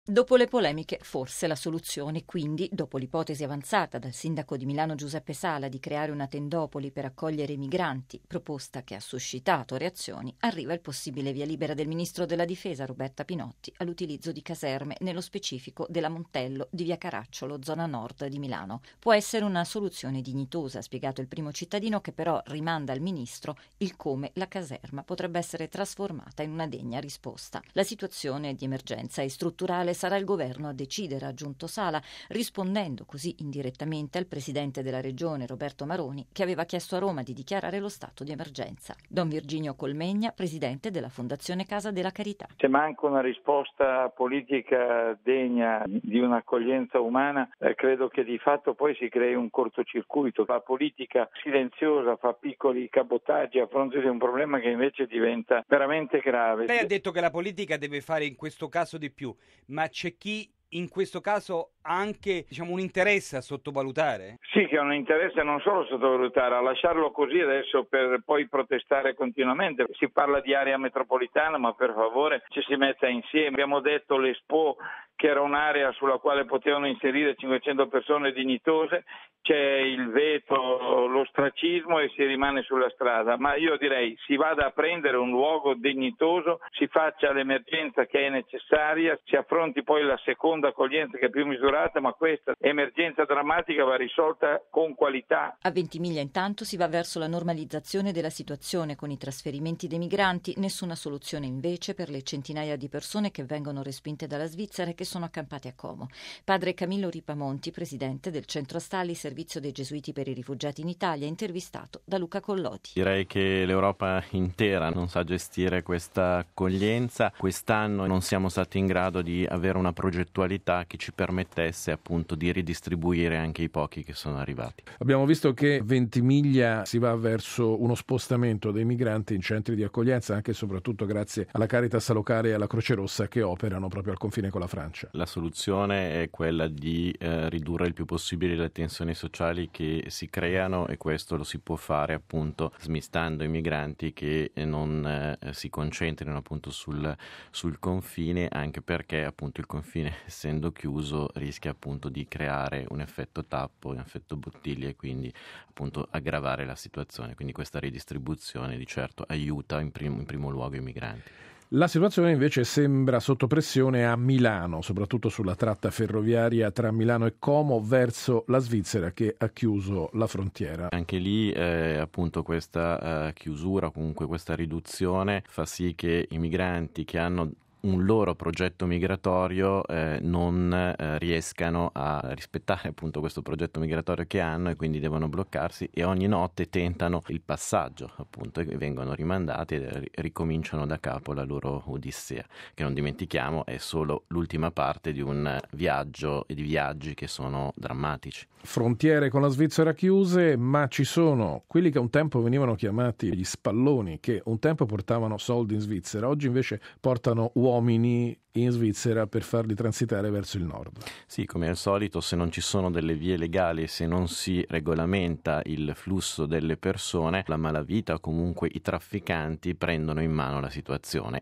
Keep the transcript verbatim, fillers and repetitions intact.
Dopo le polemiche, forse la soluzione, quindi, dopo l'ipotesi avanzata dal sindaco di Milano Giuseppe Sala di creare una tendopoli per accogliere i migranti, proposta che ha suscitato reazioni, arriva il possibile via libera del ministro della Difesa Roberta Pinotti all'utilizzo di caserme, nello specifico della Montello di via Caracciolo, zona nord di Milano. Può essere una soluzione dignitosa, ha spiegato il primo cittadino, che però rimanda al ministro il come la caserma potrebbe essere trasformata in una degna risposta. La situazione di emergenza è strutturale. Sarà il governo a decidere, ha aggiunto Sala, rispondendo così indirettamente al presidente della regione Roberto Maroni, che aveva chiesto a Roma di dichiarare lo stato di emergenza. Don Virginio Colmegna, presidente della Fondazione Casa della Carità. Se manca una risposta politica degna di un'accoglienza umana, eh, credo che di fatto poi si crei un cortocircuito. La politica silenziosa fa piccoli cabotaggi a fronte di un problema che invece diventa veramente grave. Lei ha detto che la politica deve fare in questo caso di più, ma Ma c'è chi in questo caso ha anche, diciamo, un interesse a sottovalutare? Sì, che ha un interesse non solo a sottovalutare, a lasciarlo così adesso per poi protestare continuamente. Si parla di area metropolitana, ma per favore ci si metta insieme. Abbiamo detto l'Expo, che era un'area sulla quale potevano inserire cinquecento persone dignitose, c'è il veto, l'ostracismo e si rimane sulla strada. Ma io direi si vada a prendere un luogo dignitoso, si faccia l'emergenza che è necessaria, si affronti poi la seconda accoglienza che è più misurata, ma questa emergenza drammatica va risolta con qualità. A Ventimiglia intanto si va verso la normalizzazione della situazione con i trasferimenti dei migranti, nessuna soluzione invece per le centinaia di persone che vengono respinte dalla Svizzera e che sono accampate a Como. Padre Camillo Ripamonti, presidente del Centro Astalli, servizio dei Gesuiti per i rifugiati in Italia, intervistato da Luca Collodi. Direi che l'Europa intera non sa gestire questa accoglienza. Quest'anno non siamo stati in grado di avere una progettualità che ci permettesse appunto di ridistribuire anche i pochi che sono arrivati. Abbiamo visto che Ventimiglia si va verso uno spostamento dei migranti in centri di accoglienza, anche e soprattutto grazie alla Caritas locale e alla Croce Rossa che operano proprio al confine con la Francia. La soluzione è quella di eh, ridurre il più possibile le tensioni sociali che si creano, e questo lo si può fare appunto smistando i migranti che non eh, si concentrino appunto sul, sul confine, anche perché appunto il confine, essendo chiuso, rischia appunto di creare un effetto tappo, un effetto bottiglia, e quindi appunto aggravare la situazione. Quindi questa ridistribuzione di certo aiuta in primo, in primo luogo i migranti. La situazione invece sembra sotto pressione a Milano, soprattutto sulla tratta ferroviaria tra Milano e Como verso la Svizzera, che ha chiuso la frontiera. Anche lì eh, appunto questa eh, chiusura, comunque questa riduzione, fa sì che i migranti che hanno un loro progetto migratorio eh, non eh, riescano a rispettare appunto questo progetto migratorio che hanno, e quindi devono bloccarsi, e ogni notte tentano il passaggio appunto e vengono rimandati e ricominciano da capo la loro odissea, che non dimentichiamo è solo l'ultima parte di un viaggio e di viaggi che sono drammatici. Frontiere con la Svizzera chiuse, ma ci sono quelli che un tempo venivano chiamati gli spalloni, che un tempo portavano soldi in Svizzera, oggi invece portano uomini in Svizzera per farli transitare verso il nord. Sì, come al solito, se non ci sono delle vie legali e se non si regolamenta il flusso delle persone, la malavita o comunque i trafficanti prendono in mano la situazione,